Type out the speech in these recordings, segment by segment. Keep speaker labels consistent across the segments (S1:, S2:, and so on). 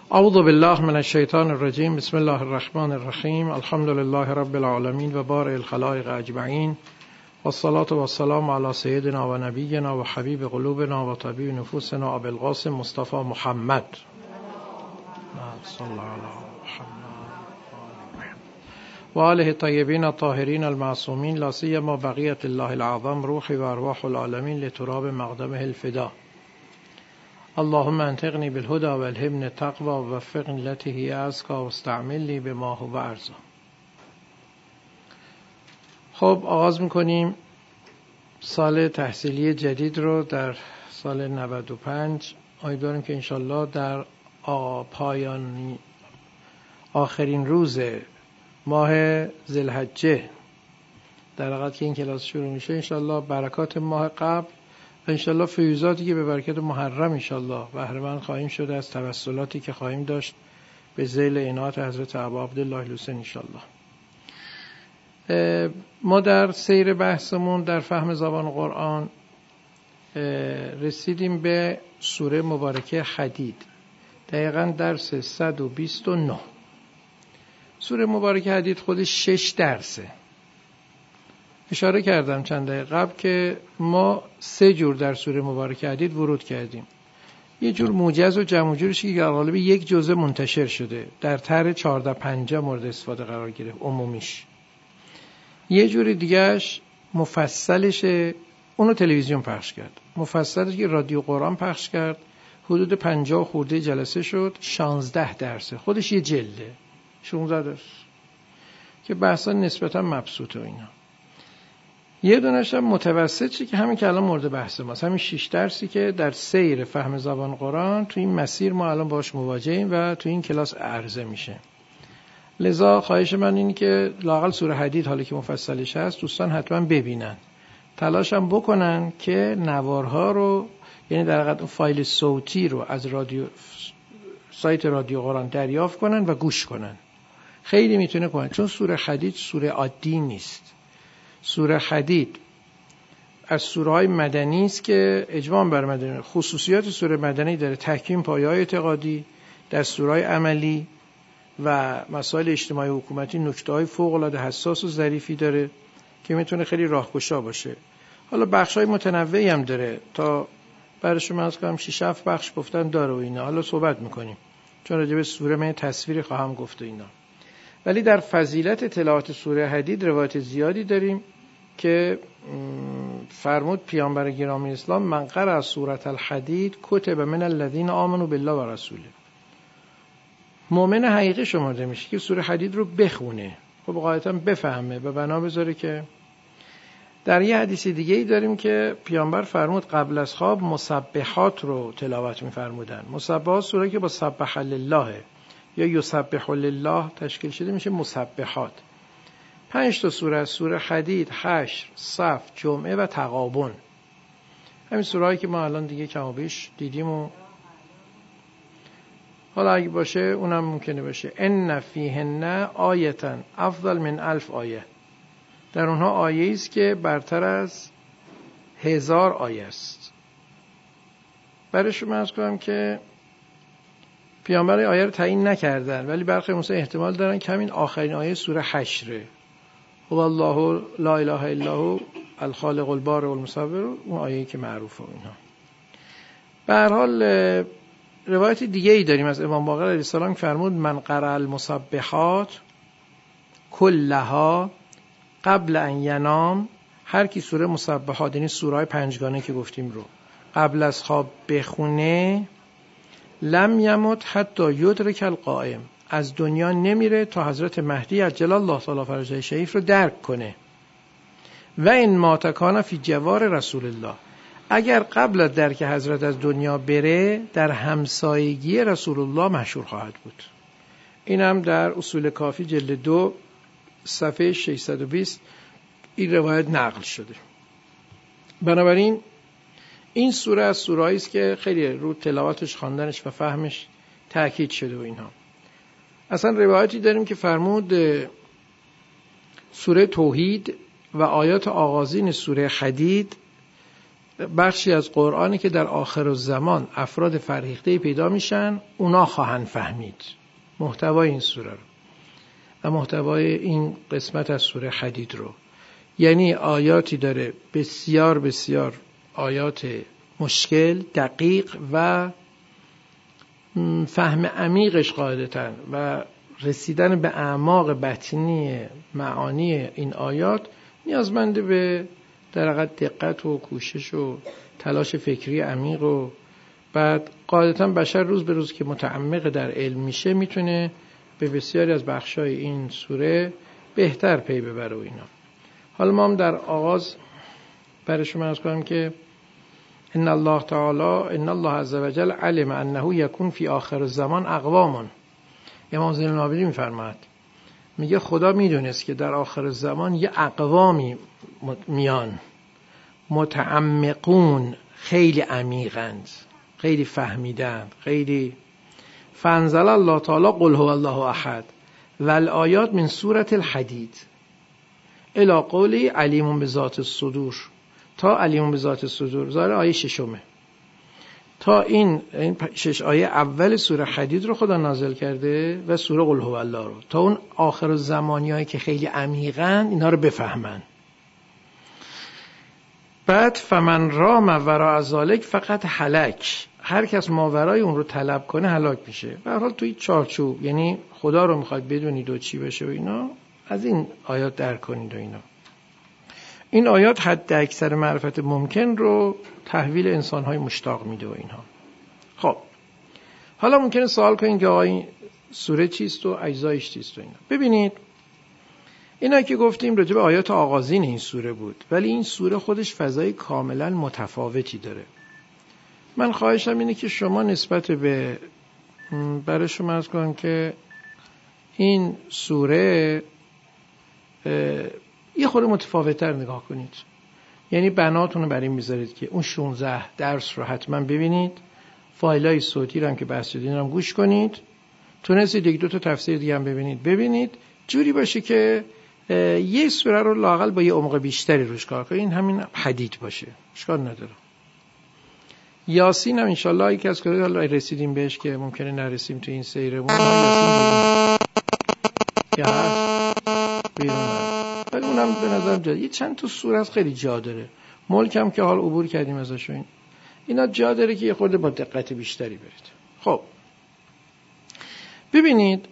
S1: اعوذ بالله من الشیطان الرجیم. بسم الله الرحمن الرحیم. الحمد لله رب العالمین و بارئ الخلائق اجمعین و الصلاة و السلام علی سیدنا و نبینا و حبیب قلوبنا و طبیب نفوسنا ابی القاسم مصطفی محمد صلی الله علیه و آله الطیبین الطاهرین المعصومین لا سیما بقیة الله العظم روحی و ارواح العالمین لتراب مقدمه الفدا. اللهم انطقني بالهدى والهمني التقوى ووفقني التي هي أزكى واستعملني بما هو أرزق. خب آغاز میکنیم سال تحصیلی جدید رو در سال 95. امیدواریم که انشالله در آخرین روز ماه ذوالحجه در وقت که این کلاس شروع میشه انشالله برکات ماه قبل و انشالله فیوزاتی که به برکت محرم انشالله بهره مند خواهیم شد از توسلاتی که خواهیم داشت به ذیل عنایت حضرت ابا عبدالله الحسین انشالله. ما در سیر بحثمون در فهم زبان قرآن رسیدیم به سوره مبارکه حدید، دقیقاً درس 129. سوره مبارکه حدید خودش 6 درسه. اشاره کردم چند دقیقه قبل که ما 3 جور در سوره مبارکه حدید ورود کردیم. یه جور موجز و جمع جورش که در قالب یک جزء منتشر شده در طرح 14-15 مورد استفاده قرار گرفت عمومیش. یه جور دیگهش مفصلشه، اونو تلویزیون پخش کرد. مفصلش که رادیو قرآن پخش کرد، حدود 50 خورده جلسه شد، 16 درسه. خودش یه جلده 16 درس که بحثا نسبتا مبسوطه و اینا. یه دونش هم متوسطی که همین که الان مورد بحث ماست، همین 6 درسی که در سیر فهم زبان قرآن تو این مسیر ما الان باش مواجهیم و تو این کلاس عرضه میشه. لذا خواهش من اینه که لااقل سوره حدید حالا که مفصلش هست دوستان حتما ببینن، تلاشم بکنن که نوارها رو، یعنی در حقیقت فایل صوتی رو از سایت رادیو قرآن دریافت کنن و گوش کنن. خیلی میتونه کنن، چون سوره حدید سوره عادی نیست. سوره حدید از سوره‌های مدنی است که اجماع بر مدنی. خصوصیات سوره مدنی داره: تحکیم پایه‌های اعتقادی، دستورهای عملی و مسائل اجتماعی و حکومتی نکته‌های فوق‌العاده حساس و ظریفی داره که میتونه خیلی راهگشا باشه. حالا بخش‌های متنوعی هم داره، تا برای شما از کنم 6-7 بخش گفتن داره و اینا. حالا صحبت می‌کنیم چون راجع به سوره من تصویری خواهم گفت و اینا. ولی در فضیلت تلاوت سوره حدید روایت زیادی داریم که فرمود پیامبر گرامی اسلام: من قرأ سوره الحدید کتب من الذین آمنوا بالله و رسوله. مؤمن حقیقی شمرده میشه که سوره حدید رو بخونه، خب غایتاً بفهمه و بنا بذاره. که در یه حدیث دیگه ای داریم که پیامبر فرمود قبل از خواب مسبحات رو تلاوت می‌فرمودن. مسبحات سوره که با سبح لله یا یسبح لله تشکیل شده میشه مسبحات. 5 تا سوره از سوره حدید، حشر، صف، جمعه و تغابن. همین سوره‌ای که ما الان دیگه کم و بیش دیدیم و حالا اگه باشه اونم ممکنه باشه. ان فیهن آیه افضل من 1000 آیه. در اونها آیه‌ای است که برتر از 1000 آیه است. برای شما عرض کنم که پیامبر آیه رو تعیین نکردن، ولی برخی مثلا احتمال دارن که همین آخرین آیه سوره حشره، هو الله لا اله الا هو الخالق البارئ المصور، اون آیه‌ای که معروفه و اینها. به هر حال روایت دیگه ای داریم از امام باقر علیه السلام که فرمود: من قرأ المسبحات کلها قبل ان ینام. هر کی سوره مسبحات، یعنی سوره‌های پنجگانه که گفتیم رو قبل از خواب بخونه، لم یمت حتی یدرک القائم، از دنیا نمیره تا حضرت مهدی عجل الله تعالی فرجه شریف رو درک کنه. و این مات کان فی جوار رسول الله، اگر قبل از درک حضرت از دنیا بره در همسایگی رسول الله مشهور خواهد بود. این هم در اصول کافی جلد 2 صفحه 620 این روایت نقل شده. بنابراین این سوره از سوره‌ای است که خیلی رو تلاوتش، خواندنش و فهمش تاکید شده و اینها. اصلا روایتی داریم که فرمود سوره توحید و آیات آغازین سوره حدید بخشی از قرآنی که در آخر الزمان افراد فرهیخته پیدا میشن، اونا خواهند فهمید محتوای این سوره رو و محتوای این قسمت از سوره حدید رو. یعنی آیاتی داره بسیار بسیار آیات مشکل، دقیق و فهم عمیقش قاعدتاً و رسیدن به اعماق باطنی معانی این آیات نیازمنده به در حقیقت دقت و کوشش و تلاش فکری عمیق و بعد قاعدتاً بشر روز به روز که متعمق در علم میشه میتونه به بسیاری از بخشای این سوره بهتر پی ببره و اینا. حالا ما هم در آغاز برای شما عرض کنم که ان الله تعالی ان الله عز وجل علم انه یکون فی آخر الزمان اقوام. امام زین العابدین میفرماید، میگه خدا میدونست که در آخر زمان یه اقوامی میان متعمقون، خیلی عمیقند، خیلی فهمیدند، خیلی. فانزل الله تعالی قل هو الله احد و الآیات من سوره الحدید الی قولی علیم بذات الصدور تا علیم بذات الصدور، ظاهر آیه ششمه. تا این 6 آیه اول سوره حدید رو خدا نازل کرده و سوره قل هو الله رو، تا اون آخر الزمانیایی که خیلی عمیقن اینا رو بفهمن. بعد فمن رام وراء ذلک فقط هلک، هر کس ماورای اون رو طلب کنه هلاک میشه. به هر حال توی چارچوب، یعنی خدا رو میخواد بدونید و چی بشه و اینا، از این آیات درک کنید و اینا. این آیات حد اکثر معرفت ممکن رو تحویل انسان‌های مشتاق میده و اینها. خب حالا ممکنه سوال کنید که آقا این سوره چیست و اجزایش چیست و اینا. ببینید اینا که گفتیم راجع به آیات آغازین این سوره بود، ولی این سوره خودش فضای کاملا متفاوتی داره. من خواهشم اینه که شما نسبت به برای شما عرض کنم که این سوره یه خورده متفاوت‌تر نگاه کنید. یعنی بناتون رو برای این میذارید که اون 16 درس رو حتما ببینید، فایلای صوتی رو هم که بحث شدین رو هم گوش کنید، تونستید یک دو تا تفسیر دیگه هم ببینید جوری باشه که یه سوره رو لااقل با یه عمق بیشتری روش کار کنید. این همین حدید باشه، اشکال نداره. یاسین هم انشالله یکی از کارهای حالا رسیدیم بهش که ممکنه نرسیم تو این سیرمون، یاسین یا بیرون ولی اونم به نظرم جا یه چند تا سوره از خیلی جا داره. ملک هم که حال عبور کردیم ازش، اینا جا داره که یه خورده با دقت بیشتری برید. خب ببینید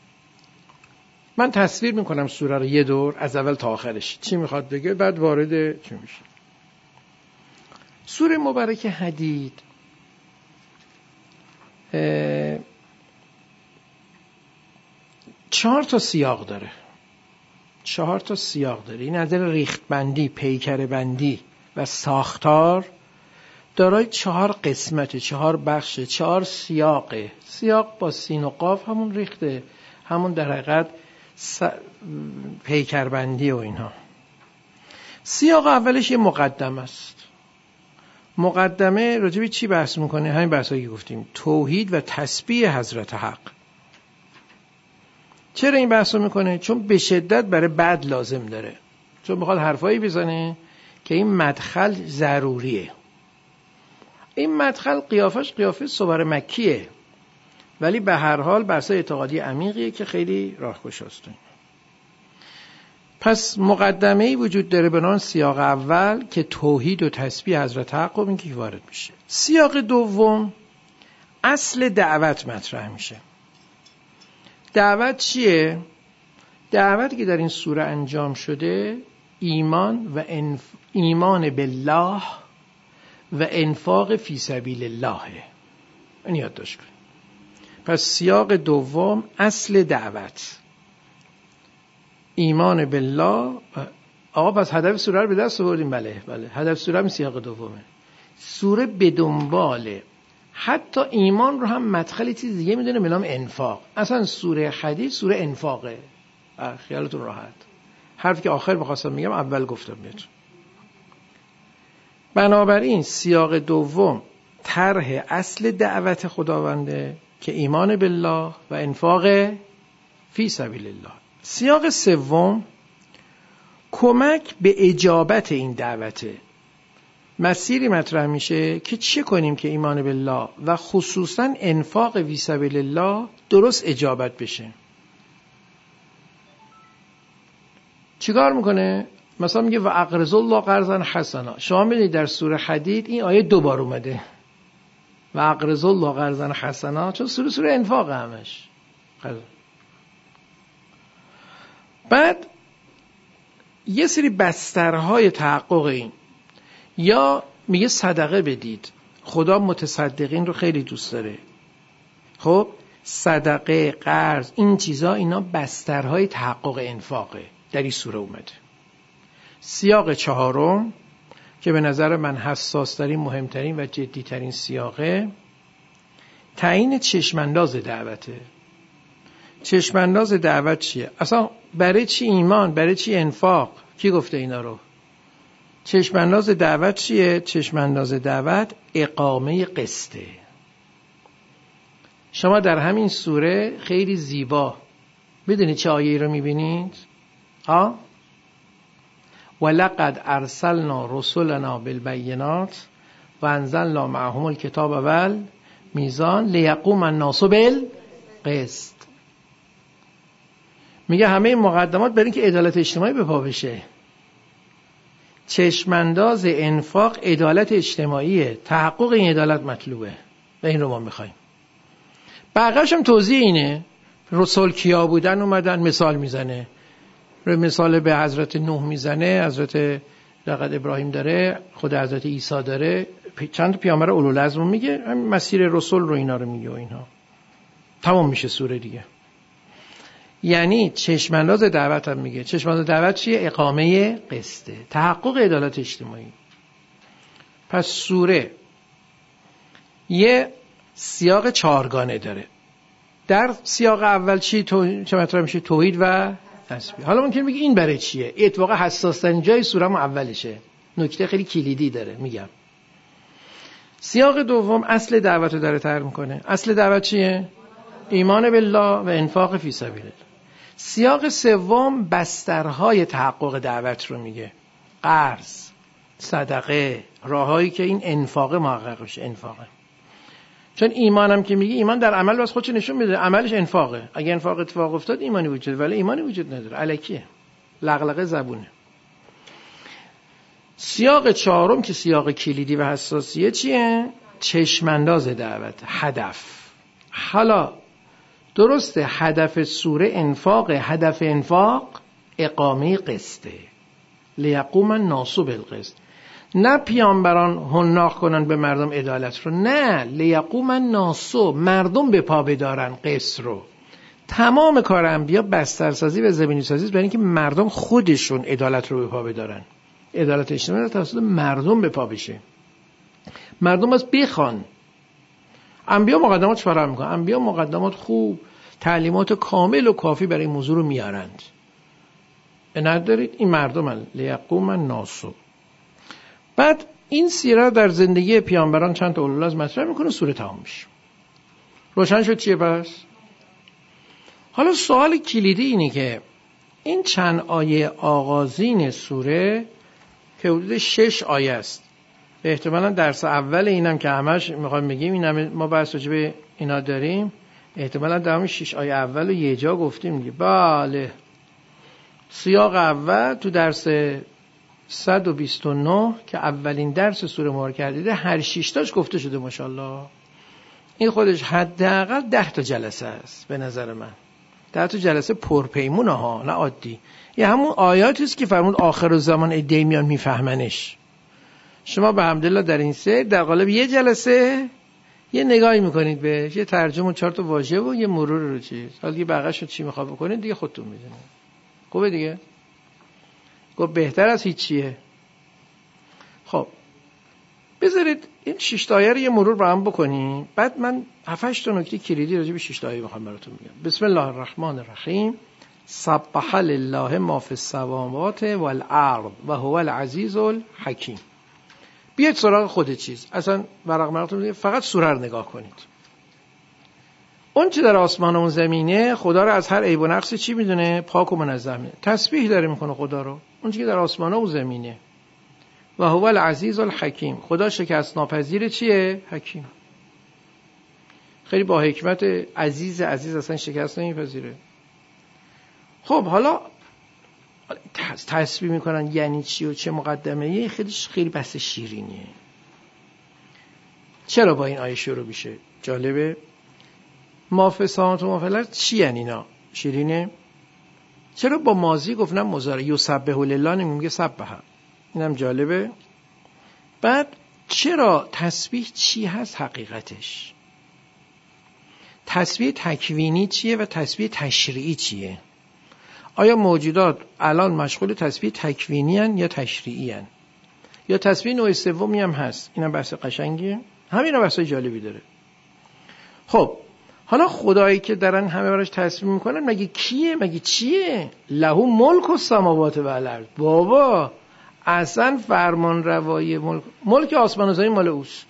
S1: من تصویر میکنم سوره رو یه دور از اول تا آخرش چی میخواد بگه، بعد وارد چی میشه. سوره مبارکه حدید چهار تا سیاق داره. این از نظر ریختبندی، پیکره بندی و ساختار دارای 4 قسمته، 4 بخشه، 4 سیاقه. سیاق با سین و قاف همون ریخته، همون در حقیقت پیکربندی و اینها. سیاق اولش یه مقدمه است. مقدمه راجع به چی بحث میکنه؟ همین بحثایی که گفتیم، توحید و تسبیح حضرت حق. چرا این بحثو میکنه؟ چون به شدت برای بعد لازم داره، چون بخواد حرفایی بزنه که این مدخل ضروریه. این مدخل قیافش قیافه صور مکیه، ولی به هر حال بحث اعتقادی عمیقیه که خیلی راهگشاست. پس مقدمه‌ای وجود داره به نام سیاق اول که توحید و تسبیح حضرت حق رو میگه وارد میشه. سیاق دوم اصل دعوت مطرح میشه. دعوت چیه؟ دعوتی که در این سوره انجام شده ایمان و ایمان بالله و انفاق فی سبیل الله. این یادداشت کنید. پس سیاق دوم اصل دعوت ایمان بالله. آقا پس هدف سوره رو به دست آوردیم. بله هدف سوره هم سیاق دومه. سوره به دنباله حتی ایمان رو هم مدخل چیز دیگه میدونه به نام انفاق. اصلا سوره حدید سوره انفاقه، خیالتون راحت. حرفی که آخر بخواستم میگم اول گفتم بهتون. بنابراین سیاق دوم طرح اصل دعوت خداونده که ایمان بالله و انفاق فی سبیل الله. سیاق سوم کمک به اجابت این دعوته، مسیری مطرح میشه که چه کنیم که ایمان بالله و خصوصا انفاق فی سبیل الله درست اجابت بشه. چیکار میکنه؟ مثلا میگه و اقرضوا الله قرضا حسنا. شما میدونید در سوره حدید این آیه 2 بار اومده، و اقرضوا الله قرضا حسنا، چون سوره انفاق همش. بعد یه سری بسترهای تحقق این، یا میگه صدقه بدید. خدا متصدقین رو خیلی دوست داره. خب صدقه، قرض، این چیزا اینا بسترهای تحقق انفاقه. در این سوره اومده. سیاق 4 که به نظر من حساس ترین، مهمترین و جدی ترین سیاقه، تعیین چشمانداز دعوته. چشمانداز دعوت چیه؟ اصلا برای چی ایمان؟ برای چی انفاق؟ کی گفته اینا رو؟ چشمانداز دعوت چیه؟ چشمانداز دعوت اقامه قسطه. شما در همین سوره خیلی زیبا بدونید چه آیه‌ای رو میبینید؟ ولقد ارسلنا رسلنا بالبینات و انزلنا معهم الکتاب والمیزان لیقوم الناس بالقسط. میگه همه این مقدمات برای اینکه عدالت اجتماعی به پا بشه. چشمانداز انفاق عدالت اجتماعیه، تحقق این عدالت مطلوبه و این رو ما میخوایم. بقیه‌اش هم توضیح اینه. رسول کیا بودن اومدن مثال میزنه، مثال به حضرت نوح میزنه، حضرت لقد ابراهیم داره، خود حضرت عیسی داره، چند پیامبر اولوالعزم میگه، مسیر رسول رو اینا رو میگه و اینها. تمام میشه سوره دیگه. یعنی چشمانداز دعوت هم میگه. چشمانداز دعوت چیه؟ اقامه قسطه، تحقق عدالت اجتماعی. پس سوره یه سیاق 4گانه داره. در سیاق اول چه مطرح میشه؟ توحید و تسبیح. حالا ممکن بگی این برای چیه؟ اتفاقا حساس ترین جای سوره ما اولشه. نکته خیلی کلیدی داره. میگم سیاق دوم اصل دعوت رو داره طرح میکنه. اصل دعوت چیه؟ ایمان بالله و انفاق فی سبیل الله. سیاق سوم بسترهای تحقق دعوت رو میگه. قرض، صدقه، راهایی که این انفاق محقق بشه. انفاقه. چون ایمانم که میگه، ایمان در عمل واسه خودش نشون میده، عملش انفاقه. اگه انفاق اتفاق افتاد ایمانی وجود، ولی ایمانی وجود نداره، الکیه، لغلقه زبونه. سیاق 4 که سیاق کلیدی و حساسیه چیه؟ چشمانداز دعوت، هدف. حالا درسته هدف سوره انفاق، هدف انفاق اقامه قسطه، لیقوم الناس بالقسط. نه پیامبران حناق کنن به مردم عدالت رو، نه، لیقوم الناس، مردم به پا بدارن قسط رو. تمام کار انبیا بسترسازی و زمینی سازی برای اینکه مردم خودشون عدالت رو به پا بدارن. عدالت اجتماعی توسط مردم به پا بشه. مردم از بخوان. انبیا مقدمات فراهم میکنن. انبیا مقدمات خوب، تعلیمات کامل و کافی برای این موضوع رو میارند. ندارید این مردم لیقوم الناس. بعد این سیره در زندگی پیامبران چند تا اولوالعزم مطرح میکنه، سوره تمام میشه. روشن شد چیه پس؟ حالا سوال کلیدی اینه که این چند آیه آغازین سوره که حدود 6 آیه است، به احتمالاً درس اول اینم که همش میخوایم بگیم، اینم ما بحث راجع به اینا داریم، احتمالاً در همین 6 آیه اول رو یه جا گفتیم دیگه. بله، سیاق اول تو درس 129 که اولین درس سوره مبارکه حدیده، هر 6 تاش گفته شده ماشاءالله. این خودش حداقل 10 تا جلسه است به نظر من. 10 تا جلسه پرپیمونه ها، نه عادی. این همون آیاتی است که فرمود آخر الزمان عده‌ای میان میفهمنش. شما به حمدالله در این سیر در قالب یه جلسه یه نگاهی میکنید بهش، یه ترجمه 4 تا واژه و یه مرور رو چیز. حالا دیگه بقیه‌شو چی میخواد بکنید دیگه خودتون میدونید. خوبه دیگه؟ گفت بهتر از هیچیه. خب بذارید این 6 تا آیه رو یه مرور با هم بکنیم، بعد من 7-8 تا نکته کلیدی راجع به 6 تا آیه میخوام براتون بگم. بسم الله الرحمن الرحیم. سبح لله ما فی السماوات والارض و هو العزیز الحکیم. بیاید سراغ خود چیز، اصلا ورق مرقتون فقط سوره رو نگاه کنید. اون چی در آسمان و اون زمینه خدا رو از هر عیب و نقص چی میدونه؟ پاک و منزه میدونه. تسبیح داره میکنه خدا رو، اون چی که در آسمان و زمینه. و هو العزیز الحکیم. خدا شکست ناپذیر چیه؟ حکیم. خیلی با حکمت. عزیز اصلا شکست نمیپذیره. خب حالا تسبیح میکنن یعنی چی و چه مقدمه؟ یه خیلی بحث شیرینیه. چرا با این آیه شروع میشه؟ جالبه. ما فی السماوات و ما فی الارض چی یعنی اینا؟ شیرینه. چرا با ماضی گفتم مضارع یسبح لله نمیگه سبح؟ اینم جالبه. بعد چرا تسبیح چی هست حقیقتش؟ تسبیح تکوینی چیه و تسبیح تشریعی چیه؟ آیا موجودات الان مشغول تسبیح تکوینی هن یا تشریعی هن؟ یا تسبیح نوع سومی هم هست؟ اینم بحث قشنگیه. همین هم بحث جالبی داره. خب حالا خدایی که دارن همه براش تسبیح میکنن مگه کیه؟ مگه چیه؟ له ملک السماوات و الارض. بابا اصلا فرمان روایی ملک آسمان و زمین مال اوست.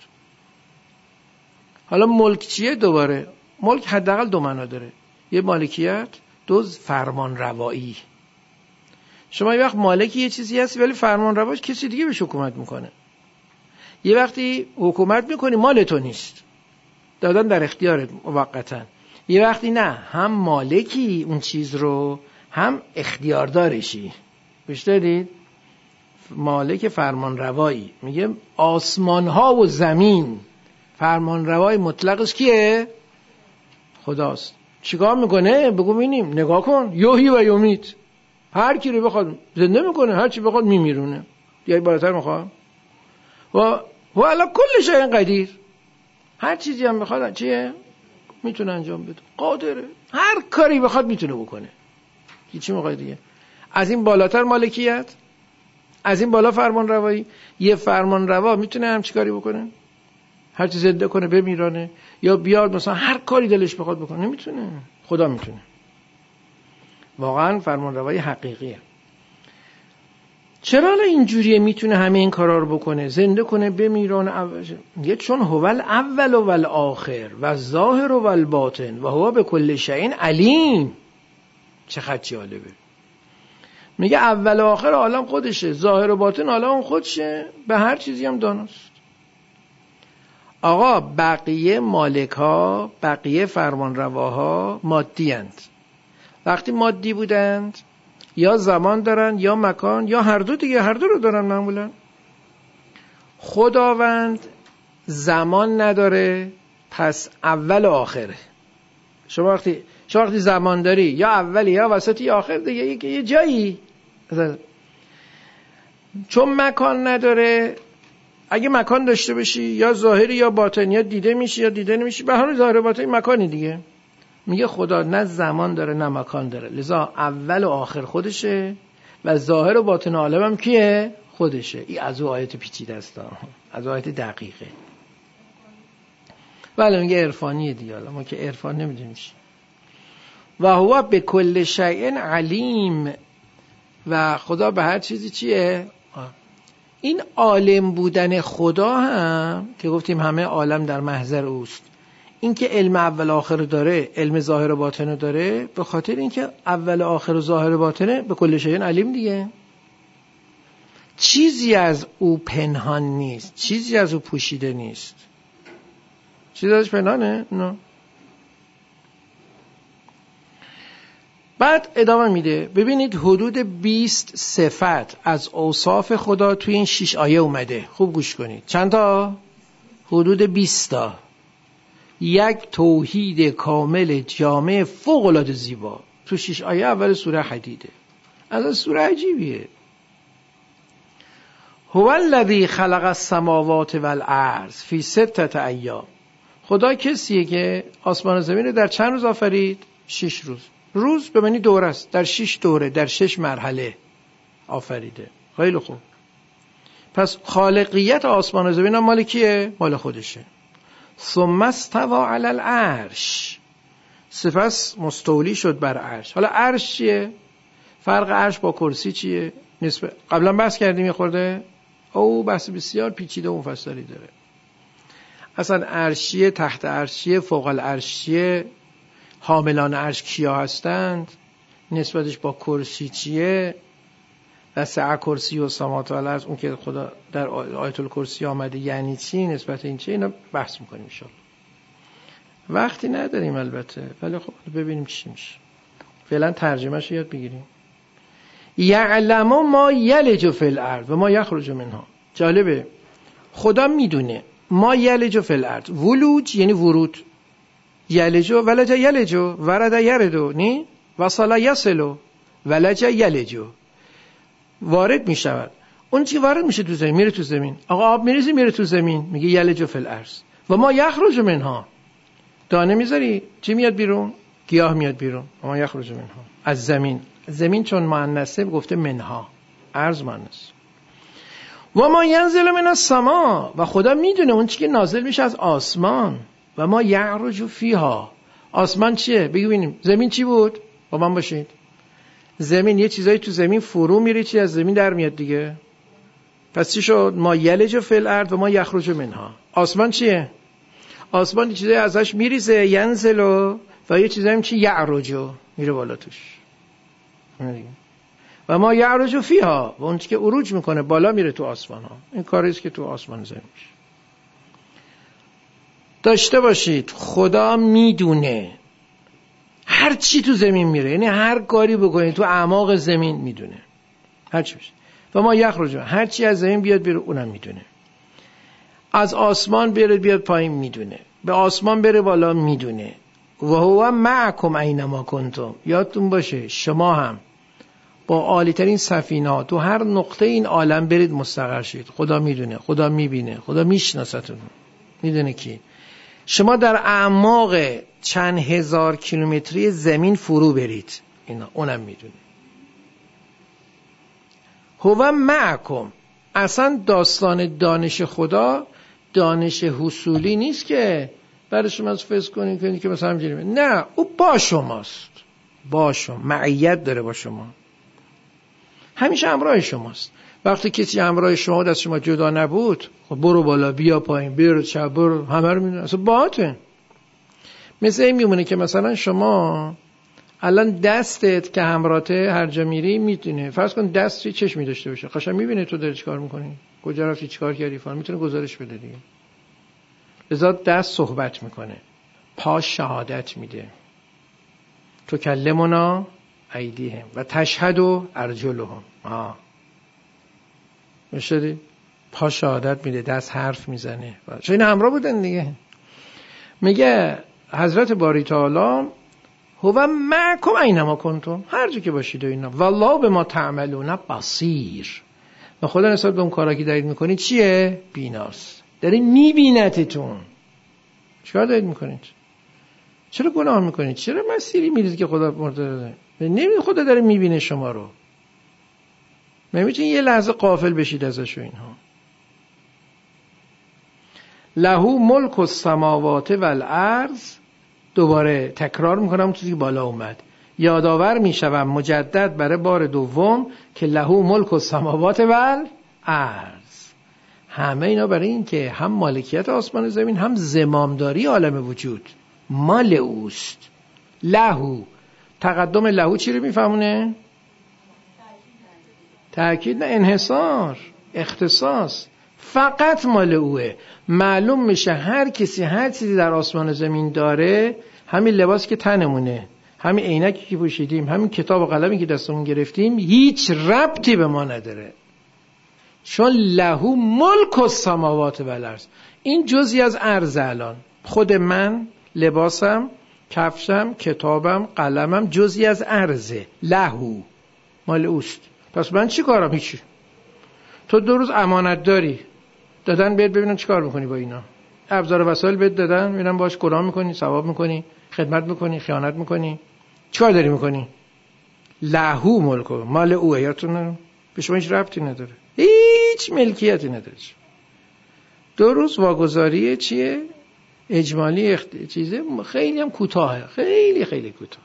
S1: حالا ملک چیه؟ دوباره ملک حداقل دو معنا داره. یه مالکیت، دو فرمان روایی. شما یه وقت مالکی یه چیزی هستی ولی فرمان رواش کسی دیگه بهش حکومت میکنه. یه وقتی حکومت میکنی مال تو نیست، دادن در اختیارت موقتا. یه وقتی نه، هم مالکی اون چیز رو هم اختیاردارشی. بشترید مالک فرمان روایی. میگه آسمان ها و زمین فرمان روای مطلقش کیه؟ خداست. چیکار میکنه؟ بگو ببینیم. نگاه کن. یحیی و یمیت. هر کی رو بخواد زنده میکنه، هر چی بخواد میمیرونه. یا بالاتر میخواد. و علی کل شیء قدیر. هر چیزی هم بخواد چیه؟ میتونه انجام بده. قادره. هر کاری بخواد میتونه بکنه. چی میخواد دیگه؟ از این بالاتر مالکیت، از این بالا فرمان روایی. یه فرمان روا میتونه هم چی کاری بکنه؟ هر چیز زنده کنه، بمیرانه، یا بیاد مثلا هر کاری دلش بخواد بکنه. نمیتونه. خدا میتونه. واقعا فرمان روایی حقیقیه. چرا الان اینجوریه میتونه همه این کارا رو بکنه؟ زنده کنه، بمیرانه. میگه چون هو الاول و الاخر و الظاهر و الباطن و هو بكل شیء علیم. چقدر جالبه. میگه اول و آخر عالم خودشه، ظاهر و باطن عالم خودشه، به هر چیزی هم داناست. آقا بقیه مالک ها، بقیه فرمان رواها مادی اند. وقتی مادی بودند یا زمان دارن یا مکان یا هر دو دیگه، هر دو رو دارن معمولا. خداوند زمان نداره، پس اول و آخره. شما وقتی زمان داری یا اولی یا وسطی یا آخر دیگه، یه جایی. چون مکان نداره، اگه مکان داشته باشی یا ظاهری یا باطنی، یا دیده میشی یا دیده نمیشی، به همون ظاهر باطنی مکانی دیگه. میگه خدا نه زمان داره نه مکان داره، لذا اول و آخر خودشه و ظاهر و باطن عالم هم کیه؟ خودشه. این از او آیت پیچیده است، از آیت دقیقه. بله میگه عرفانیه دیگه. ما که عرفان نمیدونیم چی. و هو بكل شیء علیم. و خدا به هر چیزی چیه؟ این عالم بودن خدا هم که گفتیم همه عالم در محضر اوست، این که علم اول آخر داره، علم ظاهر و باطن داره، به خاطر اینکه اول آخر و ظاهر و باطنه، به کل شیء علیم دیگه. چیزی از او پنهان نیست، چیزی از او پوشیده نیست. چیزی ازش پنهانه؟ نه. بعد ادامه میده. ببینید حدود 20 صفت از اوصاف خدا توی این 6 آیه اومده. خوب گوش کنید. چند تا؟ حدود 20 تا. یک توحید کامل جامع فوق العاده زیبا تو 6 آیه اول سوره حدیده. از سوره عجیبیه. هو الذی خلق السماوات والارض فی 6 ایام. خدا کسیه که آسمان و زمین رو در چند روز آفرید؟ 6 روز. روز به معنی دوره است. در 6 دوره، در 6 مرحله آفریده. خیلی خوب. پس خالقیت آسمان و زمین هم مال کیه؟ مال خودشه. ثم استوى علی العرش. سپس مستولی شد بر عرش. حالا عرش چیه؟ فرق عرش با کرسی چیه؟ قبلا بحث کردیم یه خورده. او بحث بسیار پیچیده و مفصلی داره. اصلا عرشیه، تحت عرشیه، فوق العرشیه، حاملان عرش کیا هستند، نسبتش با کرسی چیه، وسع کرسی و سماوات و الارض، اون که خدا در آیت الکرسی آمده یعنی چی، نسبت این چی، اینا بحث میکنیم ان شاء الله. وقتی نداریم البته، ولی خب ببینیم چی میشه. فعلا ترجمهش یاد بگیریم. یعلم ما یلج فی الارض و ما یخرج منها. جالبه، خدا میدونه ما یلج فی الارض. ولوج یعنی ورود، یلج ولج یلج ورد یرد نی وصل یصل ولج یلج، وارد میشود. اون چی وارد میشه تو زمین، میره تو زمین. آقا آب میریزی میره تو زمین، میگه یلج فی الارض. و ما یخرج منها، دانه میذاری چی میاد بیرون؟ گیاه میاد بیرون. و ما یخرج منها، از زمین. زمین چون مؤنثه گفته منها، ارض مؤنث. و ما ینزل من السما، و خدا میدونه اون چی که نازل میشه از آسمان. و ما یعرج فیها، آسمان چیه؟ ببینیم زمین چی بود؟ با من باشید. زمین یه چیزایی تو زمین فرو میره، چی از زمین در میاد دیگه. پس چی شد؟ ما یلج فی الارض و ما یخرج منها. آسمان چیه؟ آسمان یه چیزایی ازش میریزه، ینزل، و یه چیزایی چی یعرج، میره بالا توش. و ما یعرج فیها، و اون چی که عروج میکنه بالا میره تو آسمان ها. این کاریست که تو آسمان زمین میشه. داشته باشید خدا میدونه هر چی تو زمین میره، یعنی هر کاری بکنید تو اعماق زمین میدونه هر چی بشه. و ما یخرج، هر چی از زمین بیاد بیرون اونم میدونه. از آسمان بره بیاد پایین میدونه، به آسمان بره بالا میدونه. و هو معکم اینما کنتم. یادتون باشه شما هم با عالی ترین سفینه تو هر نقطه این عالم برید مستقر شید. خدا میدونه، خدا میبینه، خدا میشناستون، میدونه کی. شما در اعماق چند هزار کیلومتری زمین فرو برید، اینا اونم میدونه. هو معکم. اصلا داستان دانش خدا دانش حصولی نیست که برای شما فیض کنید که مثلا همینجوری. نه، او با شماست، با شما معیت داره، با شما همیشه همراه شماست. وقتی کسی همراه شما دست شما جدا نبود، خب برو بالا بیا پایین، برو چپ برو، همه رو میدونه، اصلا باهاته. مثل این میمونه که مثلا شما الان دستت که همراهته هر جا میری میدونه. فرض کن دست چشمی داشته باشه، قشنگ میبینه تو داری چیکار میکنی، کجا رفتی، چیکار کردی، فلان، میتونه گزارش بده دیگه. لذا دست صحبت میکنه، پا شهادت میده. تکلمنا ایدیهم و تشهد ارجلهم. میشه پا شهادت میده، دست حرف میزنه. چون این همراه بودن دیگه. میگه حضرت باری تعالی هو معکم اینما کنتم، هر جا که باشید و اینا. والله بما تعملون بصیر. و خدا نسبت به اون کارا که دارید میکنید چیه؟ بیناست. دارید میبینتتون. چیکار دارید میکنید؟ چرا گناه میکنید؟ چرا مسیری میرید که خدا مرتضی؟ نمیدونید خدا داره میبینه شما رو. نمیتونید یه لحظه غافل بشید ازش و اینها. له ملک السماوات والارض. دوباره تکرار میکنم چیزی که بالا اومد. یادآور میشوم مجدد برای بار دوم که له ملک السماوات والارض. همه اینا برای این که هم مالکیت آسمان و زمین، هم زمامداری عالم وجود مال اوست. له، تقدم له چی رو میفهمونه؟ تأکید نه، انحصار، اختصاص، فقط مال اوه. معلوم میشه هر کسی هر چیزی در آسمان و زمین داره، همین لباس که تنمونه، همین عینکی که پوشیدیم، همین کتاب و قلمی که دستمون گرفتیم، هیچ ربطی به ما نداره. چون له ملک السماوات والارض. این جزئی از ارض. الان خود من، لباسم، کفشم، کتابم، قلمم جزئی از ارزه. له، مال اوست. پس من چی کارم؟ هیچی. تو 2 روز امانت داری، دادن بهت، ببینن چی کار میکنی با اینا. ابزار وسایل بهت دادن، ببینن باش گناه میکنی، ثواب میکنی، خدمت میکنی، خیانت میکنی، چی کار داری میکنی؟ له ملک، مال اوه. یادتونه به شما هیچ ربطی نداره، هیچ ملکیتی نداره. 2 روز واگذاری چیه؟ اجمالی چیزه، خیلی هم کوتاهه، خیلی خیلی کوتاه.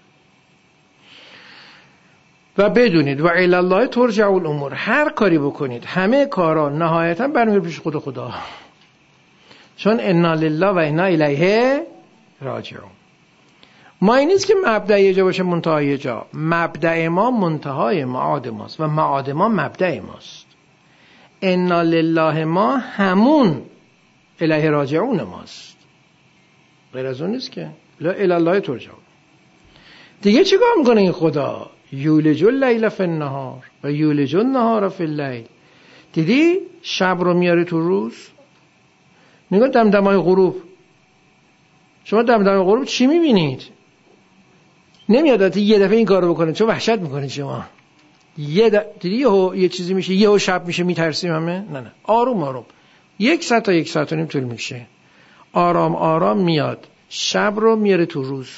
S1: و بدونید و الی الله ترجع الامور. هر کاری بکنید، همه کارا نهایتا برمیگرده پیش خود خدا. چون انا لله و انا الیه راجعون. ما این نیست که مبدأ یه جا باشه منتهای یه جا. مبدأ ما منتهای معاد ماست و معاد ما مبدأ ماست. انا لله ما همون الیه راجعون ماست، غیر از اون نیست که. لا الی الله ترجعون. دیگه چیکار میکنه این خدا؟ یولج اللیل فی النهار و یولج النهار فی اللیل. دیدی شب رو میاره تو روز. نگاه دمدمای غروب. شما دمدمای غروب چی میبینید؟ نمیاد یه دفعه این کارو بکنه چون وحشت میکنه شما. دیدی یه چیزی میشه، یهو شب میشه، میترسیم همه. نه آروم آروم 1 ساعت تا 1 ساعت و نیم طول میشه. آرام آرام میاد شب رو میاره تو روز.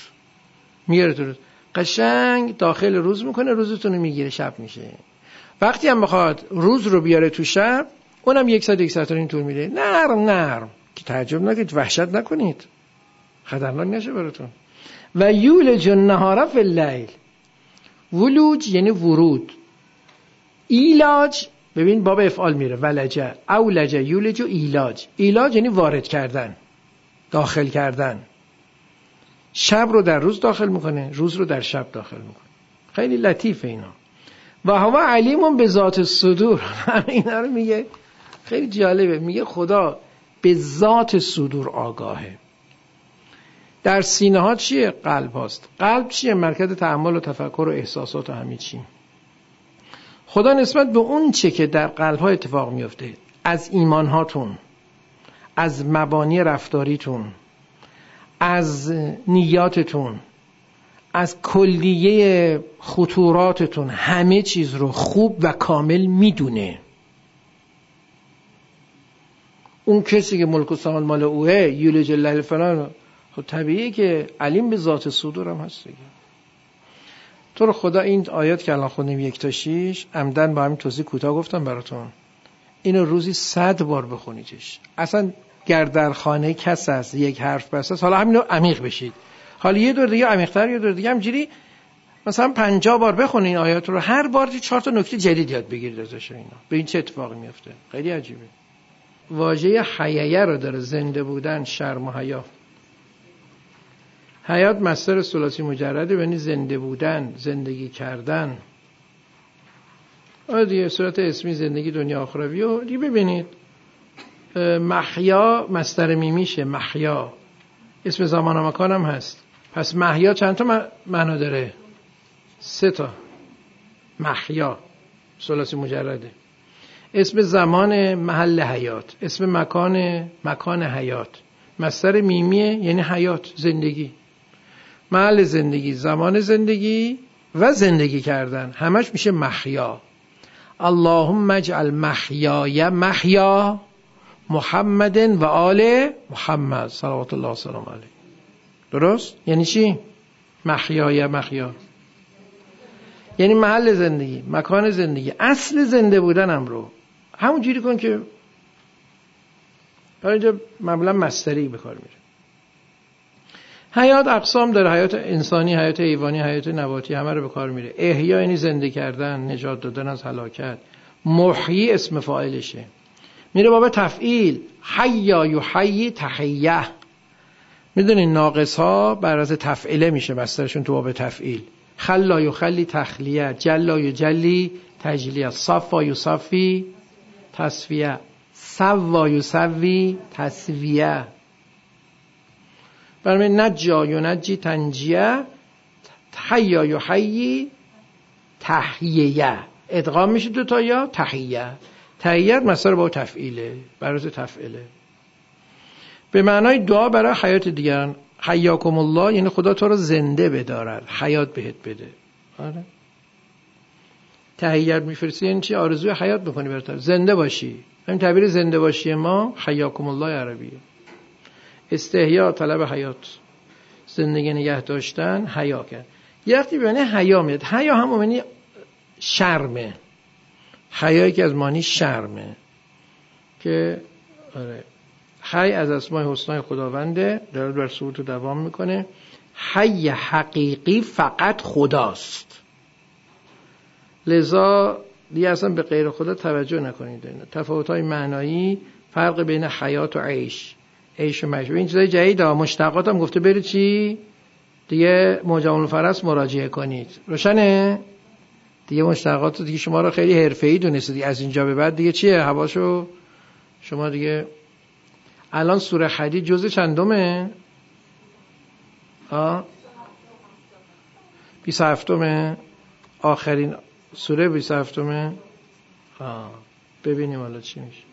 S1: قشنگ داخل روز میکنه، روزتون رو میگیره، شب میشه. وقتی هم بخواد روز رو بیاره تو شب، اونم 1 ساعت 1 ساعت و نیم طول میده. نرم که تعجب نکنید، وحشت نکنید، خطرناک نشه براتون. و یولج النهار فی اللیل. ولوج یعنی ورود. ایلاج، ببین باب افعال میره، ولجه، اولجه، یولج و ایلاج. ایلاج یعنی وارد کردن، داخل کردن. شب رو در روز داخل میکنه، روز رو در شب داخل میکنه. خیلی لطیفه اینا. و هو علیم به ذات الصدور. همه اینا رو میگه، خیلی جالبه. میگه خدا به ذات صدور آگاهه. در سینه ها چیه؟ قلب هاست. قلب چیه؟ مرکز تأمل و تفکر و احساسات و همه چی. خدا نسبت به اون چه که در قلب ها اتفاق میفته، از ایمان هاتون، از مبانی رفتاریتون، از نیاتتون، از کلیه خطوراتتون، همه چیز رو خوب و کامل میدونه. اون کسی که ملک و سامان مال اوه، یولج اللیل فلان، خب طبیعیه که علیم به ذات صدور هم هست دیگه. تو رو خدا این آیات که الان خوندیم 1 تا 6 عمدن با همین توضیح کوتاه گفتم براتون. اینو روزی 100 بار بخونیدش. اصلا گر در خانه کس است 1 حرف بس است. حالا همینو عمیق بشید. حالا یه دور دیگه عمیق‌تر، یه دور دیگه همینجوری مثلا 50 بار بخونید این آیات رو. هر بار 4 تا نکته جدید یاد بگیرید ازش. اینا به این چه اتفاقی میفته؟ خیلی عجیبه. واژه حییه رو داره، زنده بودن، شرم و حیا. حیات مصدر ثلاثی مجرده، یعنی زنده بودن، زندگی کردن. دیگه صورت اسمی زندگی دنیا آخروی. و دیگه ببینید محیا مصدر میمیشه، محیا اسم زمان و مکان هم هست. پس محیا چند تا معنا داره؟ 3 تا. محیا ثلاثی مجرده. اسم زمان محل حیات، اسم مکان حیات. مصدر میمیه یعنی حیات، زندگی، محل زندگی، زمان زندگی و زندگی کردن، همش میشه محیا. اللهم اجعل محیای محیا محمد و آل محمد صلوات الله و سلام علیه. درست؟ یعنی چی؟ محیای محیا یعنی محل زندگی، مکان زندگی، اصل زنده بودنم رو همون جوری کن که برای اینجا معمولا مصدری به کار میره. حیات اقسام داره، حیات انسانی، حیات حیوانی، حیات نباتی، همه رو به کار میره. احیا یعنی زنده کردن، نجات دادن از هلاکت. محیی اسم فاعلشه. میره باب تفعیل، حیا یحیی تحیه. میدونین ناقص ها بر از تفعیله میشه مصدرشون تو باب تفعیل. خلا یخلی تخلیه، جلا یجلی تجلیه، صفا یصفی تصفیه، سوا یسوی تسویه. برای نجا ینجی تنجیه، حیا یحیی تحییه. ادغام میشه 2 تا یا تحییه. تحییت مصدر با تفعیله، برای تفعیله. به معنای دعا برای حیات دیگران. حیاکم الله یعنی خدا تو رو زنده بدارد، حیات بهت بده. آره. تحییت میفرستی یعنی چی؟ آرزوی حیات بکنی برات، زنده باشی. همین تعبیر زنده باشی ما حیاکم الله عربیه. استحیا طلب حیات، زندگی نگه داشتن، حیا کرد. یه وقتی ببینه حیا میاد. حیا هم معنی شرمه. حیا که از معنی شرمه که آره حی از اسماء حسنای خداونده، داره بر ثبوت دوام میکنه. حی حقیقی فقط خداست، لذا دیگه اصلا به غیر خدا توجه نکنید. تفاوت‌های معنایی، فرق بین حیات و عیش و مشروع، این چیزای جدید ها. مشتقات هم گفته بری چی؟ دیگه مجمع الفرس مراجعه کنید. روشنه؟ دیگه مشتقات دیگه شما رو خیلی حرفه‌ای دونستید. از اینجا به بعد دیگه چیه؟ هواشو شما دیگه. الان سوره حدید جزء چندمه؟ 27م. آخرین سوره 27م. ببینیم حالا چی میشه.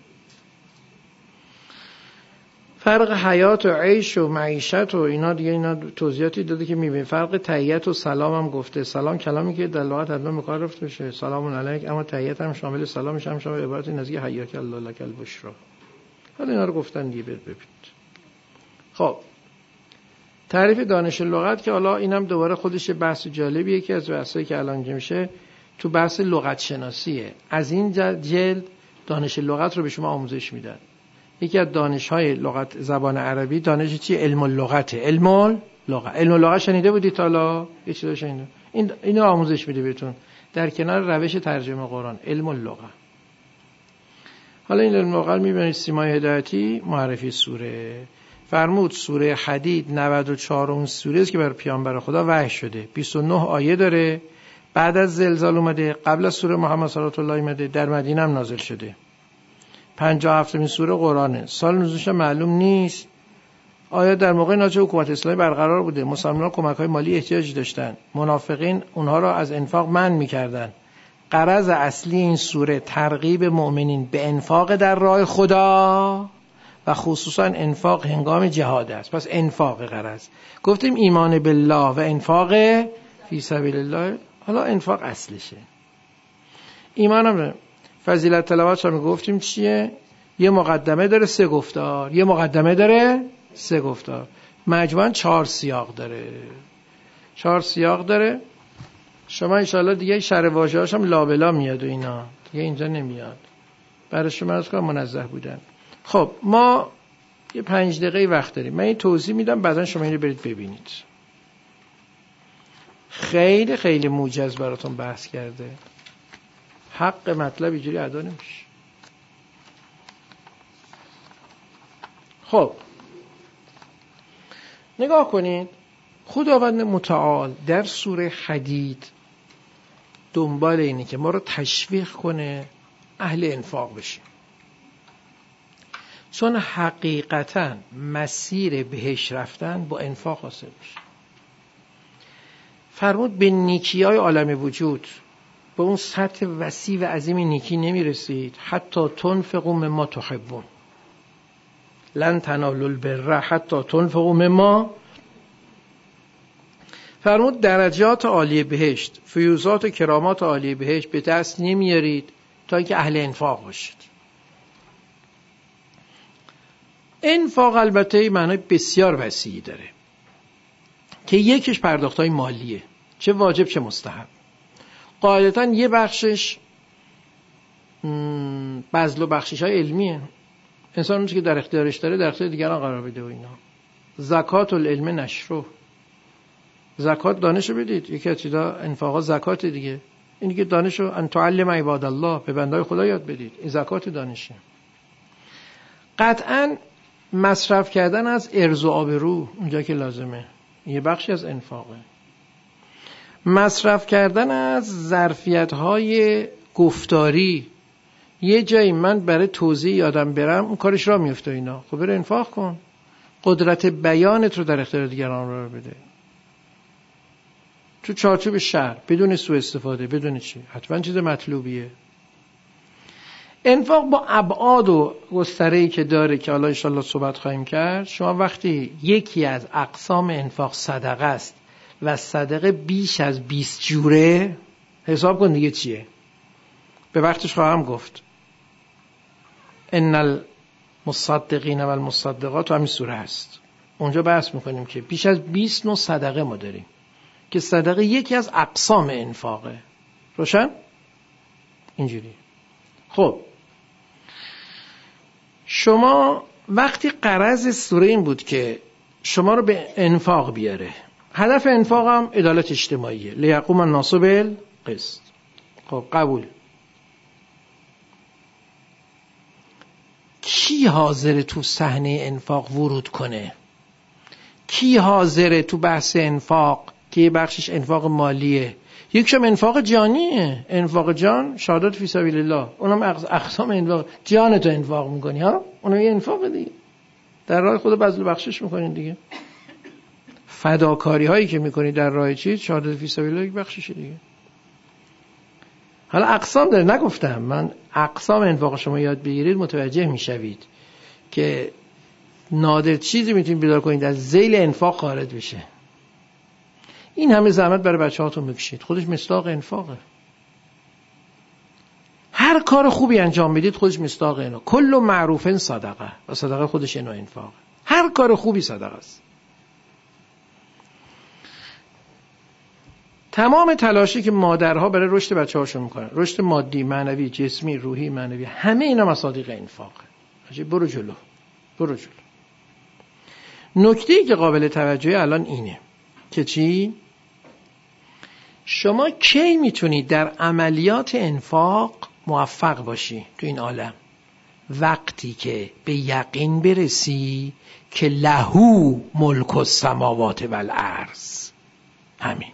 S1: فرق حیات و عیش و معیشت و اینا دیگه، اینا توضیحاتی داده که میبینیم. فرق تحیت و سلام هم گفته. سلام کلامی که در لغت حتما به کار رفته بشه، سلام علیک، اما تحیت هم شامل سلام میشه، هم شامل عبارت نزدیک حیاک الله لک البشرا. حالا اینا رو گفتن دیگه. ببینید. خب تعریف دانش لغت که حالا اینم دوباره خودش بحث جالبیه که از بحثایی که الان میشه تو بحث لغت شناسیه. از این جلد دانش لغت رو به شما آموزش میدن. یکی از دانش‌های لغت زبان عربی دانش چیه؟ علم اللغته. علم اللغت شنیده بودید حالا؟ یه چیزا شنیده. اینو آموزش میده بهتون در کنار روش ترجمه قرآن. علم اللغت. حالا این علم اللغت میبینید سیمای هدایتی معرفی سوره فرمود. سوره حدید 94 اون سوره است که بر پیامبر خدا وحی شده. 29 آیه داره. بعد از زلزال اومده، قبل از سوره محمد صلی الله علیه و آله اومده، در مدینه هم نازل شده. 57مین سوره قرآنه. سال نزولش معلوم نیست. آیا در موقع نازل حکومت اسلامی برقرار بوده؟ مسلمانان کمک‌های مالی احتیاج داشتن. منافقین اونها را از انفاق منع می‌کردن. غرض اصلی این سوره ترغیب مؤمنین به انفاق در راه خدا و خصوصا انفاق هنگام جهاد است. پس انفاق غرض. گفتیم ایمان بالله و انفاق فی سبیل الله. حالا انفاق اصلشه. ایمانم فضیلت تلاوت رو گفتیم چیه؟ یه مقدمه داره 3 گفتار. یه مقدمه داره 3 گفتار. مجموعاً 4 سیاق داره. 4 سیاق داره. شما انشاءالله دیگه شرح واژه‌هاش هم لابلا میاد و اینا. دیگه اینجا نمیاد. برای شما از کار منزه بودن. خب ما یه 5 دقیقه وقت داریم. من این توضیح میدم بعداً شما اینو برید ببینید. خیلی خیلی موجز براتون بحث کرده. حق مطلب اینجوری ادا نمیشه. خب نگاه کنید. خداوند متعال در سوره حدید دنبال اینه که ما رو تشویق کنه اهل انفاق بشیم، چون حقیقتا مسیر بهش رفتن با انفاق حاصل میشه. فرمود به نیکی‌های عالم وجود، به اون سطح وسیع و عظیم نیکی نمیرسید حتی تنفقوا مما تحبون. لن تنالوا البر حتی تنفقوا مما. فرمود درجات عالی بهشت، فیوزات و کرامات عالی بهشت به دست نمیارید تا اینکه اهل انفاق باشید. انفاق البته معنای بسیار وسیعی داره که یکیش پرداخت‌های مالیه، چه واجب چه مستحب. قاعدتاً یه بخشش بذل و بخشش‌های علمیه. انسان اون چیزی که در اختیارش داره در اختیار دیگران قرار بده و اینا. زکات العلم نشره. زکات دانشو بدید. یکی از چیزا انفاقات زکات دیگه. این دیگه دانشو ان تعلم عباد الله، به بندهای خدا یاد بدید. این زکات دانشه. قطعاً مصرف کردن از ارز و آبرو اونجا که لازمه، یه بخشی از انفاقه. مصرف کردن از ظرفیت‌های گفتاری، یه جایی من برای توضیح یادم برم اون کارش را میفته اینا، خب برو انفاق کن. قدرت بیانت رو در اختیار دیگران رو بده تو چارچوب شرع، بدون سوء استفاده، بدون چی، حتما چیز مطلوبیه. انفاق با ابعاد و گستره‌ای که داره که حالا ان شاءالله صحبت خواهیم کرد. شما وقتی یکی از اقسام انفاق صدقه است و صدقه بیش از 20 جوره، حساب کن دیگه چیه. به وقتش خواهم گفت. ان المصدقین و المصدقات، همین سوره هست. اونجا بحث میکنیم که بیش از 20 نوع صدقه ما داریم که صدقه یکی از اقسام انفاقه. روشن؟ اینجوری. خب شما وقتی غرض سوره این بود که شما رو به انفاق بیاره، هدف انفاق هم عدالت اجتماعیه، لیقوم الناس بالقسط. خب قبول. کی حاضر تو صحنه انفاق ورود کنه؟ کی حاضره تو بحث انفاق که یه بخشش انفاق مالیه، یکشم انفاق جانیه، انفاق جان شهادت فی سبیل الله، اونم اقسام انفاق. جان تو انفاق میکنی ها، اونم یه انفاق دیگه، در راه خدا بذل بخشش میکنین دیگه. فداکاری هایی که میکنی در راه چیز شهادت فی سبیل الله یک بخششه دیگه. حالا اقسام داره، نگفتم من اقسام انفاق شما یاد بگیرید متوجه میشوید که نادر چیزی میتونید پیدا کنید از ذیل انفاق خارج بشه. این همه زحمت برای بچه‌هاتون بکشید، خودش مصداق انفاقه. هر کار خوبی انجام بدید خودش مصداق اینه. کل معروف صدقه، و صدقه خودش اینو انفاقه. هر کار خوبی صدقه است. تمام تلاشی که مادرها برای رشد بچه‌هاشون میکنن، رشد مادی، معنوی، جسمی، روحی، معنوی، همه اینا مصادیق انفاقه. برو جلو، برو جلو. نکته‌ای که قابل توجهه الان اینه که چی؟ شما کی میتونید در عملیات انفاق موفق باشی تو این عالم؟ وقتی که به یقین برسی که لهو ملک السماوات و الارض. همین.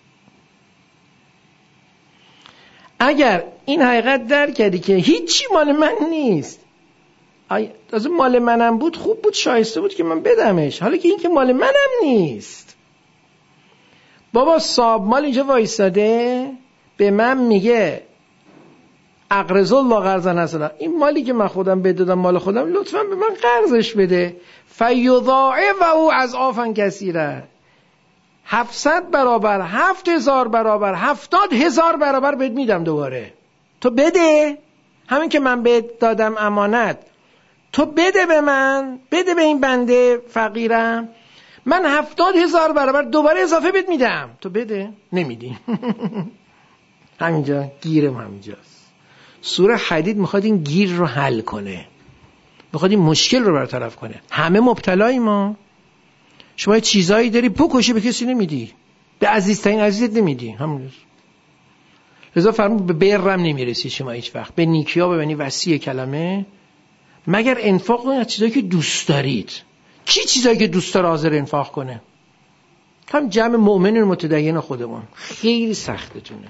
S1: اگر این حقیقت درک کردی که هیچی مال من نیست، از مال منم بود خوب بود شایسته بود که من بدمش، حالا که این که مال منم نیست، بابا صاحب مال اینجا وایستاده به من میگه اقرض الله قرضا حسنا، این مالی که من خودم بدادم مال خودم، لطفا به من قرضش بده. فیضاعفه اضعافا کثیره، 700 برابر، 7000 برابر، 70000 برابر بهت میدم دوباره. تو بده، همین که من بهت دادم امانت، تو بده به من، بده به این بنده فقیرم، من 70000 برابر دوباره اضافه بهت میدم. تو بده، نمیدی. همینجا گیرم همینجاست. سوره حدید میخواد این گیر رو حل کنه، میخواد این مشکل رو برطرف کنه. همه مبتلای ما. شما چیزایی داری بکشی به کسی نمیدی، به عزیزترین عزیزت نمیدی، همون لذا فرمود به برم نمیرسی شما هیچ وقت، به نیکی‌ها ببینی وسیع کلمه، مگر انفاق کنید از چیزایی که دوست دارید. کی چیزایی که دوست داره حاضر انفاق کنه؟ هم جمع مؤمنین متدین خودمون. خیلی سختتونه،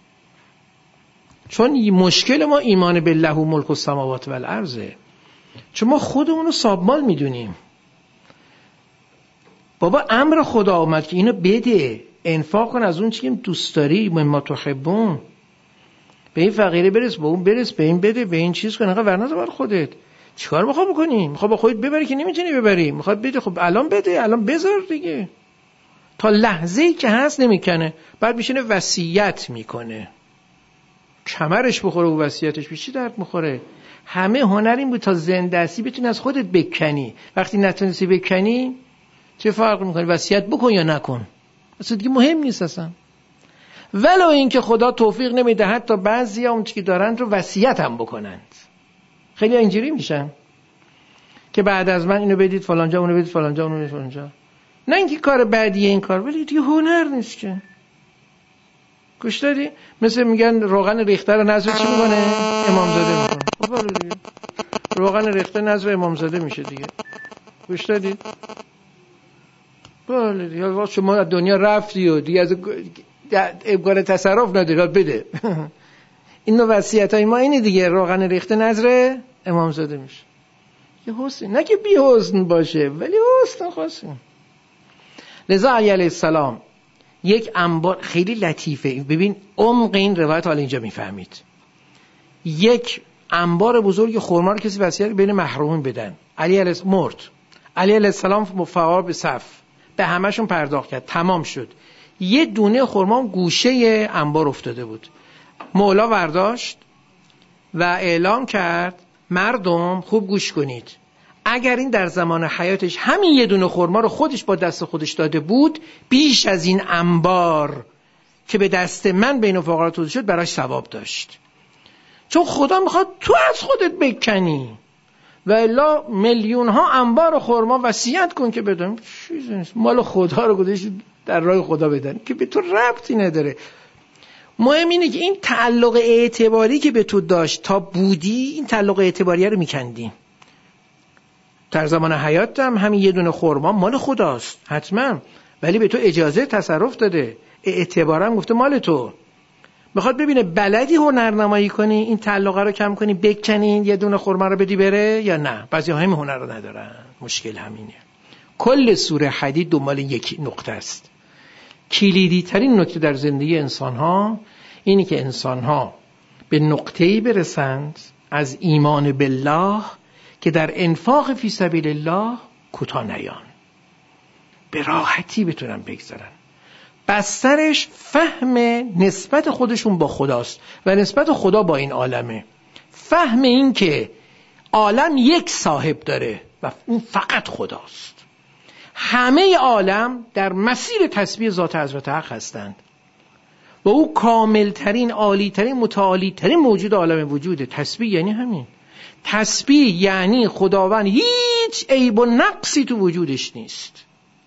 S1: چون مشکل ما ایمان بالله و ملک السماوات و الارضه، چون ما خودمون رو صابمال میدونیم. بابا امر خدا اومد که اینو بده، انفاق کن از اون چی که دوست داری، مما تحبون، به این فقیره برس، به اون برس، به این بده، به این چیز کن، انقدر ورنه بر خودت. چیکار میخوای بکنی؟ میخوای با خودت ببری که نمیتونی ببری، میخوای بده، خب الان بده، الان بذار دیگه. تا لحظه‌ای که هست نمیکنه، بعد میشینه وصیت میکنه، کمرش بخوره و وصیتش به چی درد میخوره؟ همه هنر این بود تا زنده هستی بتونی از خودت بکنی. وقتی نتونستی بکنی چه فرق میکنه؟ وصیت بکن یا نکن، اصلا دیگه مهم نیست اصلا. ولو اینکه خدا توفیق نمیده حتی بعضیا اون چیزی که دارند رو وصیت هم بکنند. خیلی اینجوری میشن که بعد از من اینو بدید فلان جا، اونو بدید فلان جا، اونو بدید فلان جا. نه اینکه کار بعدیه این کار، ولی دیگه هنر نیست که. گوش دادی؟ مثل میگن روغن ریخته رو نذر چی میکنه؟ امامزاده میکنه. خب دیگه روغن ریخته نذر امامزاده میشه دیگه. گوش دادی؟ بله دیگه شما از دنیا رفتی و دیگه از امکان تصرف نداری، بده. اینو وصیتای ما اینه دیگه، روغن ریخته نذر امامزاده میشه. یه حسن، نه که بی حسن باشه ولی حسن خاصه. لذا علی علیه السلام یک انبار خیلی لطیفه، ببین عمق این روایت حالا اینجا میفهمید. یک انبار بزرگ خرما رو کسی وصیت بین محرومین بدن، علی علیه السلام مرد، علی علیه السلام مفعال به صف به همشون پرداخت کرد، تمام شد. یه دونه خرما گوشه انبار افتاده بود، مولا برداشت و اعلام کرد مردم خوب گوش کنید، اگر این در زمان حیاتش همین یه دونه خرما رو خودش با دست خودش داده بود، بیش از این انبار که به دست من بین فقرا توزیع شد براش ثواب داشت. چون خدا میخواد تو از خودت بکنی، و الا میلیون ها انبار خرما وصیت کن که بدم، چیزی نیست، مال خدا رو گذاشت در راه خدا بدن که به تو ربطی نداره. مهم اینه که این تعلق اعتباری که به تو داشت تا بودی، این تعلق اعتباری رو میکندی. در زمان حیاتم همین یه دونه خرما مال خداست حتما، ولی به تو اجازه تصرف داده، اعتبارا گفته مال تو. میخواد ببینه بلدی هنرنمایی کنی، این تعلقه رو کم کنی، بکنی یه دونه خرما رو بدی بره یا نه. بعضی همین هنر رو ندارن. مشکل همینه. کل سوره حدید دنبال یک نقطه است. کلیدی ترین نکته در زندگی انسان ها اینی که انسان ها به نقطه‌ای برسند از ایمان بالله که در انفاق فی سبیل الله کوتاه نیان، به راحتی بتونن بگذارن. بسترش فهم نسبت خودشون با خداست و نسبت خدا با این عالمه. فهم این که عالم یک صاحب داره و اون فقط خداست. همه عالم در مسیر تسبیح ذات حضرت حق هستند و او کاملترین، عالیترین، متعالیترین موجود عالم وجوده. تسبیح یعنی همین. تسبیح یعنی خداوند هیچ عیب و نقصی تو وجودش نیست.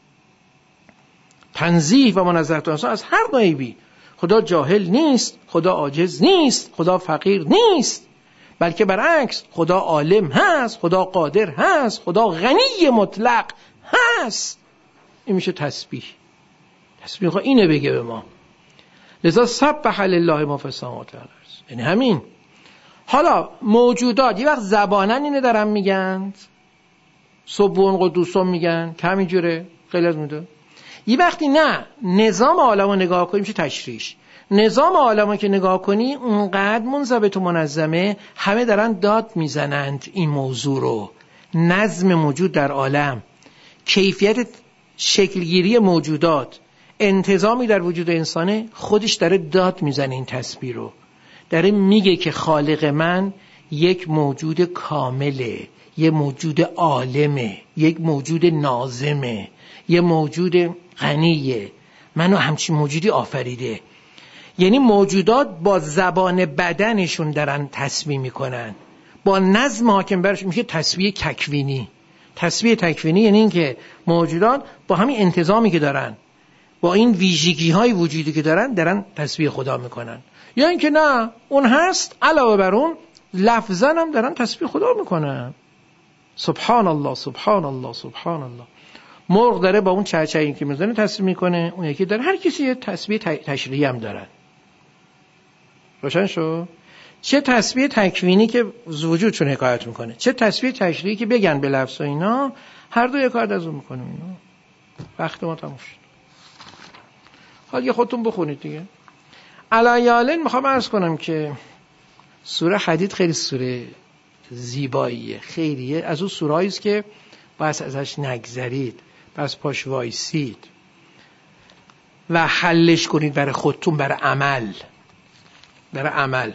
S1: تنزیه و منزهت از هر نوع عیبی. خدا جاهل نیست، خدا عاجز نیست، خدا فقیر نیست، بلکه برعکس خدا عالم هست، خدا قادر هست، خدا غنی مطلق هست. این میشه تسبیح. تسبیح خدا اینه بگه به ما. لذا سبح لله ما فی السماوات و الارض، یعنی همین. حالا موجودات یه وقت زبانن اینه دارن میگن، سبحان قدوسم میگن که همینجوره، خیلی از میده. یه وقتی نه، نظام عالم رو نگاه کنیم چه تشریش. نظام عالم رو که نگاه کنی اونقدر منضبط و منظمه، همه دارن داد میزنند این موضوع رو. نظم موجود در عالم، کیفیت شکلگیری موجودات، انتظامی در وجود انسانه، خودش داره داد میزنه. این تسبیح رو داره میگه که خالق من یک موجود کامله، یک موجود عالمه، یک موجود ناظمه، یک موجود غنیه، منو همچین موجودی آفریده. یعنی موجودات با زبان بدنشون دارن تسبیح میکنن، با نظم حاکم برش میشه تسبیح تکوینی. تسبیح تکوینی یعنی این که موجودات با همین انتظامی که دارن، با این ویژگی های وجودی که دارن تسبیح خدا میکنن. یا اینکه نه، اون هست علاوه بر اون لفظاً هم دارن تسبیح خدا میکنن. سبحان الله سبحان الله سبحان الله. مرغ داره با اون چهچه‌ای که میزنه تسبیح میکنه، اون یکی داره، هر کسی یه تسبیح تشریعی هم دارن. روشن شو؟ چه تسبیح تکوینی که وجودشون حکایت میکنه، چه تسبیح تشریعی که بگن به لفظ و اینا، هر دو یک کار از اون میکنیم. اینا وقت ما تموم شد. حالا یه خودتون بخونید دیگه. علایالن میخوام عرض کنم که سوره حدید خیلی سوره زیباییه، خیلیه. از اون سوره‌ای است که بس ازش نگذرید، بس پاش وایسید و حلش کنید برای خودتون، برای عمل.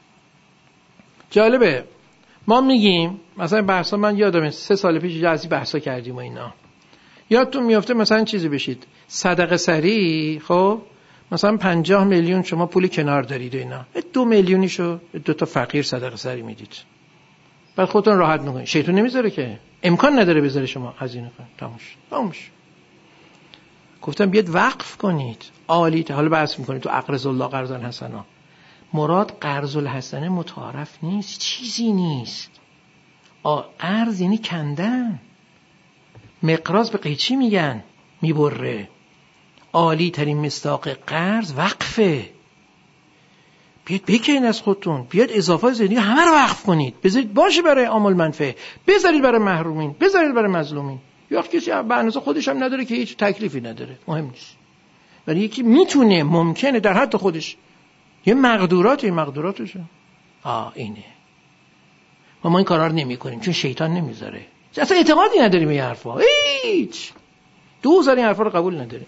S1: جالبه ما میگیم مثلا بحثا، من یادمه 3 سال پیش از این بحثا کردیم و اینا، یادتون میفته مثلا چیزی بشید صدقه سری، خب مثلا 50 میلیون شما پول کنار دارید و اینا، 2 میلیونیشو 2 تا فقیر صدقه سری میدید، بعد خودتون راحت میکنید. شیطان نمیذاره که، امکان نداره بذاره شما هزینه کنید. تموش. گفتم بیاد وقف کنید. عالی. حالا بحث میکنید تو اقرض الله قرضا حسنا. مراد قرض الحسنه متعارف نیست، چیزی نیست. قرض یعنی کندن. مقراض به قیچی میگن، میبره. عالی ترین مصداق قرض وقفه. بیاد بکنید از خودتون، بیاد اضافه زندگی همه رو وقف کنید، بذارید باشه برای عامل منفعه، بذارید برای محرومین، بذارید برای مظلومین. یا کسی به اندازه خودش هم نداره که هیچ تکلیفی نداره، مهم نیست. ولی یکی میتونه، ممکنه در حد خودش یه مقدوراتشه. اینه. ما این کارا رو نمی‌کنیم چون شیطان نمیذاره. اصلا اعتقادی نداریم به این حرفا. هیچ. دوزار این حرفا رو قبول نداریم.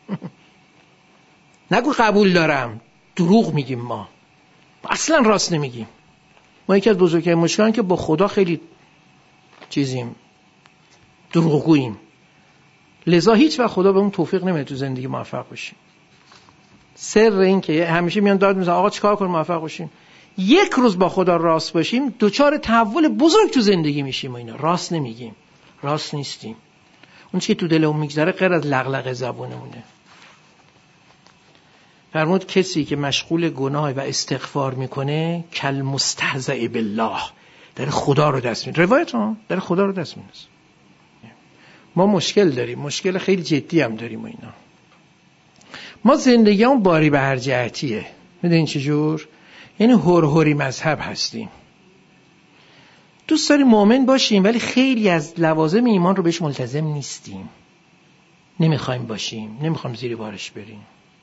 S1: نگو قبول دارم، دروغ میگیم ما. اصلا راست نمیگیم. ما یکی از بزرگترین مشکلان که با خدا خیلی چیزیم، دروغگوییم. لذا هیچ وقت خدا بهمون توفیق نمیده تو زندگی موفق بشیم. سر این که همیشه میان داد میزنن آقا چیکار کنیم موفق بشیم، یک روز با خدا راست باشیم دوچار تحول بزرگ تو زندگی میشیم. و اینا راست نمیگیم، راست نیستیم. اون چیزی که تو دلمون میگذره غیر از لغلغه زبونمونه. فرمود کسی که مشغول گناه و استغفار میکنه کل مستهزئ بالله، در خدا رو دست میده. روایت ها در خدا رو دست میده. ما مشکل داریم، مشکل خیلی جدی هم داریم و اینا. ما زندگیمون باری به هر جهتیه. میدونین چجور؟ یعنی هرهری مذهب هستیم. دوست داریم مؤمن باشیم ولی خیلی از لوازم ایمان رو بهش ملتزم نیستیم. نمیخوایم باشیم، نمیخوایم زیر بارش بریم.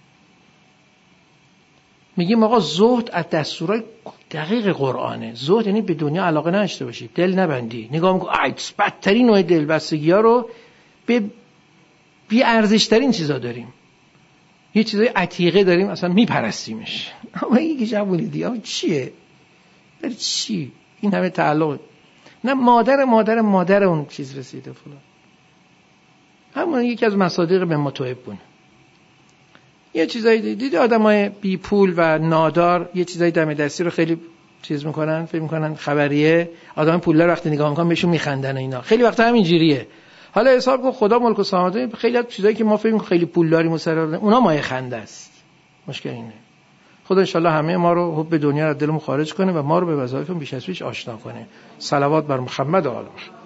S1: میگیم آقا زهد از دستورای دقیق قرآنه. زهد یعنی به دنیا علاقه نداشته باشی، دل نبندی. نگاه میکنی بدترین نوع دلبستگی‌ها رو به بی ارزش ترین چیزا داریم. یه چیزای عتیقه داریم اصلا میپرستیمش. اما یکی جوونی دیگه چیه؟ برای چی؟ این همه تعلق. نه مادر اون چیز رسیده فلان. همون یکی از مصادیق به متوهبون. یه چیزایی دیدی آدمای بی پول و نادار یه چیزای دم دستی رو خیلی چیز میکنن، فکر میکنن خبریه. آدم پولدار وقتی نگاه میکنن بهشون میخندن اینا. خیلی وقتا همینجوریه. حالا حساب کن خدا ملک و سلامت، خیلی از چیزایی که ما فکر میکنیم خیلی پولداریم و سرا اونا مایه خنده است. مشکل اینه. خدا ان شاءالله همه ما رو حب دنیا از دلمون خارج کنه و ما رو به وظایف بیش از پیش آشنا کنه. صلوات بر محمد و آل محمد.